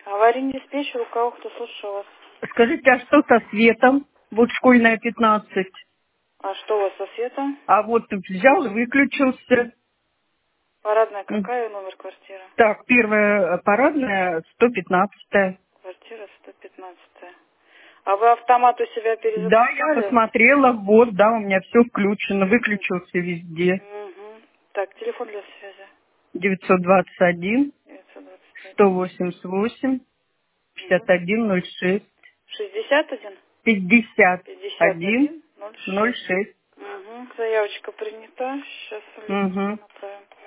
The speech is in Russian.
Аварийный диспетчер, у кого кто слушал вас? Скажите, а что со светом? Вот школьная 15. А что у вас со светом? А вот взял и выключился. Парадная какая номер квартиры? Так, первая парадная, 115. Квартира 115. А вы автомат у себя Да, я перезапускали? посмотрела, вот, да, у меня все включено, выключился везде. Угу. Так, телефон для связи. 921 921. 188 Угу. 5106 61? 51 51 06. 06. Угу. Заявочка принята. Сейчас в Угу. направим.